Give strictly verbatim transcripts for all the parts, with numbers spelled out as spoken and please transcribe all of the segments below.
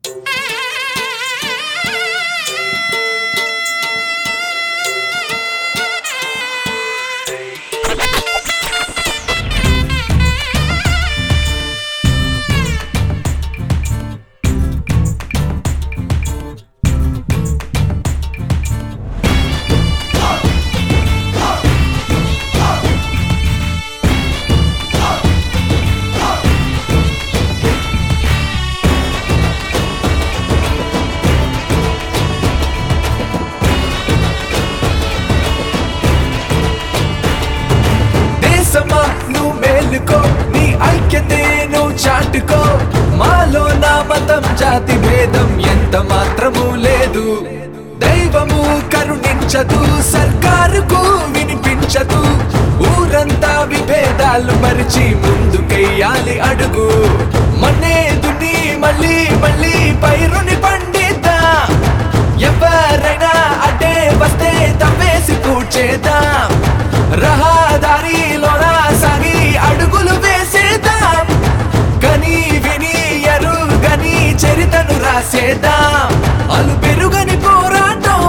నీ ఐక్యతే నువ్వు చాటుకో మాలో నా మతం జాతి భేదం ఎంత మాత్రము లేదు దైవము కరుణించదు సర్కారుకు వినిపించదు ఊరంతా విభేదాలు మరిచి ముందుకెయ్యాలి అడుగు మన్నేదుని మళ్ళీ మళ్ళీ పైరుని పండిద్దా ఎవరైనా అడ్డే వస్తే తవ్వేసి పూడ్చేద్దాం రహదారిలోన సాగి అడుగులు వేసేద్దాం కని విని ఎరుగని చరితను రాసేద్దాం అలు పెరుగని పోరాటం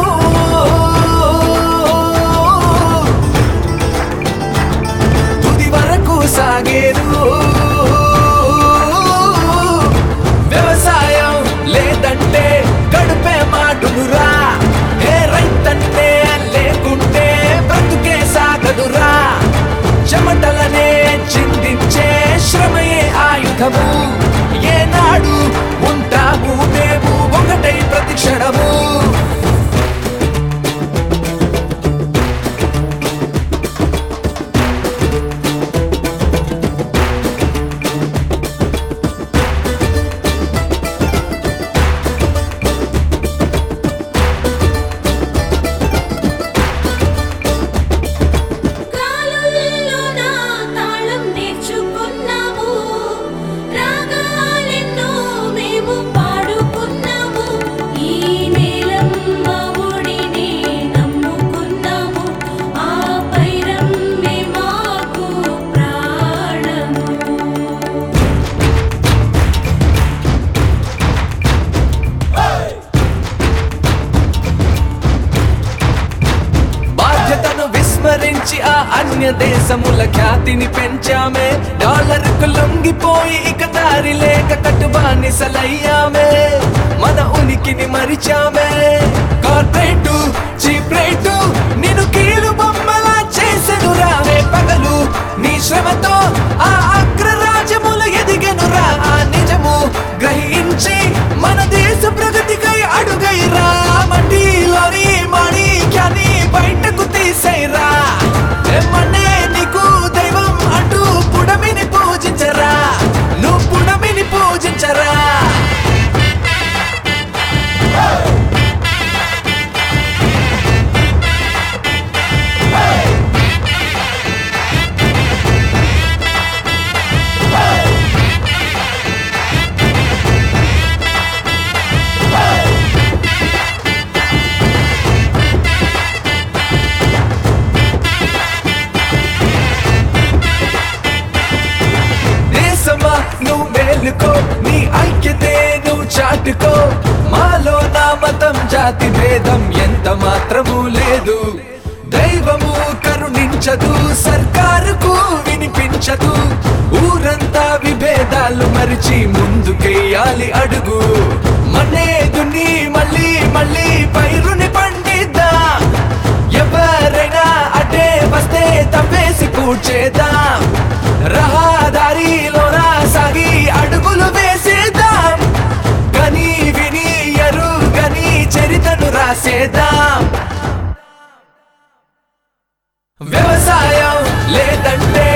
తుది వరకు సాగేరు వ్యవసాయం లేదంటే గడుపే మాటునురా ఏ రైతంటే లేకుంటే బ్రతుకే సాగదురా చెమటలనే చిందించే శ్రమయే ఆయుధము ఏనాడు ఉంటాము మేము ఒకటై ప్రతి క్షణము విస్మరించి ఆ అన్య దేశముల ఖ్యాతిని పెంచామే డాలర్కు లొంగిపోయి ఇక దారి లేక కట్టుబానిసలయ్యామే మన ఉనికిని మరిచామే కార్పొరేటు చీప్ రేటు నిన్ను కీలు బొమ్మలా చేసెను రావే పగలు నీ శ్రమతో ఆ అగ్రరాజ్యములు ఎదిగెనురా ఆ నిజము గ్రహించి మన దేశ ప్రగతికై అడుగైరా మట్టిలోని మాణిక్యాన్ని బయటకు తీసేరా మన్నే నీకు దైవం అంటూ పుడమిని పూజించరా నువ్వు పుడమిని పూజించరా నువ్వు మేలుకో నీ ఐక్యతే నువ్వు చాటుకో మాలో నా మతం జాతి భేదం ఎంత మాత్రము లేదు దైవము కరుణించదు సర్కారుకు వినిపించదు ఊరంతా విభేదాలు మరిచి ముందుకెయ్యాలి అడుగు మన్నేదుని మళ్ళీ మళ్ళీ పైరుని పండిద్దా ఎవరైనా అడ్డే వస్తే తవ్వేసి పూడ్చేద్దాం రహదారిలోన సాగి అడుగులు వేసేద్దాం కని విని ఎరుగని చరితను రాసేద్దాం వ్యవసాయం లేదంటే